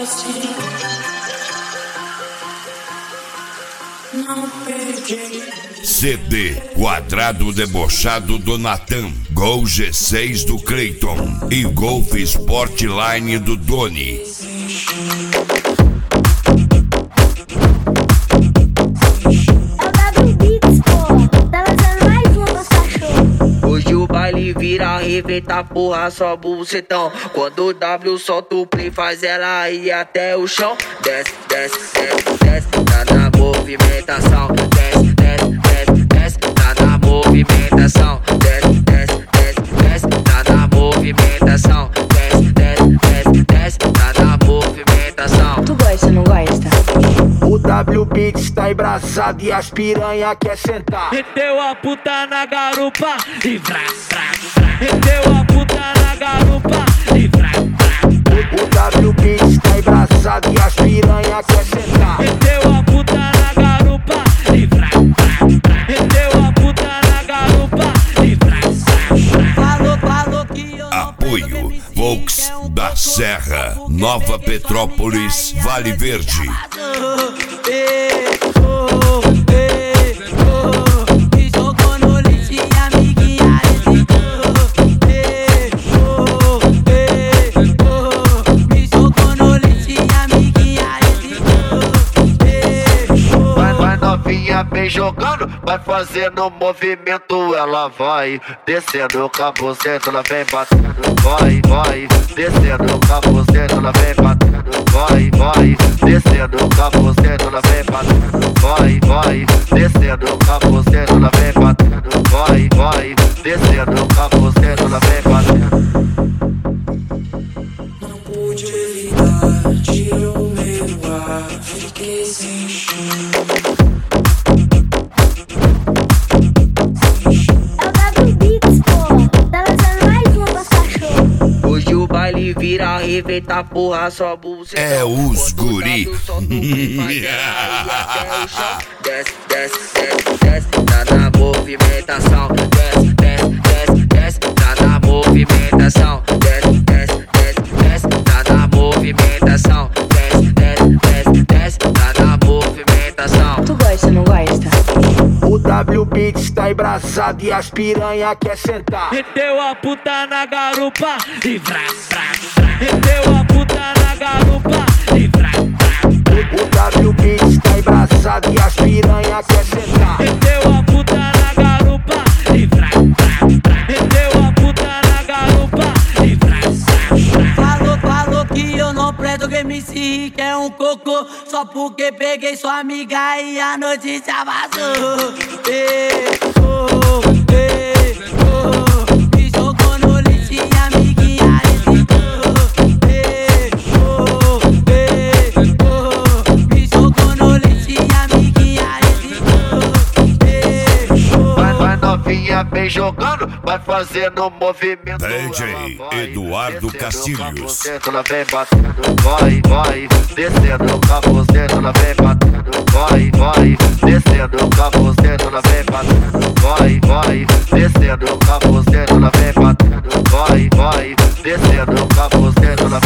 CD Quadrado Debochado do Natan, Gol G6 do Clayton e Golf Sportline do Doni. Hoje o baile vira, arrebenta porra, só bucetão. Quando o W solta o play, faz ela ir até o chão. Desce, desce, desce, desce, tá na movimentação. Desce, desce, desce, desce, tá na movimentação. Desce, desce, desce, desce, tá na movimentação. Desce, desce, desce, desce, tá na movimentação. Tu gosta, não gosta? O W Beats tá embraçado e as piranha quer sentar. Meteu a puta na garupa e vrá, vrá, vrá. Meteu a puta na garupa e vrá, vrá. O W Beats tá embraçado e as piranha quer sentar. Meteu a puta na garupa e vrá, vrá, vrá. Meteu a puta na garupa e vrá, vrá, vrá. Falou que eu não Apoio Volks da Serra, Nova Petrópolis, Vale Verde. Me jogou no lixo e a amiguinha me jogou no lixo e a amiguinha Vai novinha vem jogando, vai fazendo movimento, ela vai descendo o cabocete, ela vem batendo, vai, vai, descendo o cabocete, ela vem batendo, vai, vai, descendo o cabocete, ela vem batendo, vai, vai, descendo o cabocete, ela vem batendo, vai, vai, descendo o cabocete, ela vem batendo. Não pude evitar, tirou meu ar, fiquei sem chão. Hoje o baile vira, arrebenta porra, só bucetão. É os guri. Desce, desce, desce, desce, tá na movimentação. Desce, desce, desce, desce, tá na movimentação. Desce, desce, desce, desce, tá na movimentação. Desce, desce, desce, desce, tá na movimentação. Tu gosta, não gosta? O W Beats tá embraçado e as piranha quer sentar. Meteu a puta na garupa e vrá, vrá, vrá. Meteu a puta na garupa e vrá, vrá. O W Beats tá embraçado e as piranha quer sentar. Meteu a puta na garupa e vrá, vrá, vrá. Meteu a puta na garupa e vrá, vrá, vrá. Falou que eu não presto, que MC que é um cocô. Só porque peguei sua amiga e a notícia vazou. Me jogou no lixo e a amiguinha me jogou no lixo e a amiguinha Vai novinha vem jogando, vai fazendo movimento, DJ Eduardo Castilhos. ela vem batendo, vai, vai, descendo o cabocete, ela vem batendo, vai, vai, descendo o cabocete, ela vem batendo, vai, vai, descendo o cabocete, ela vem batendo, vai, vai, descendo o cabocete, ela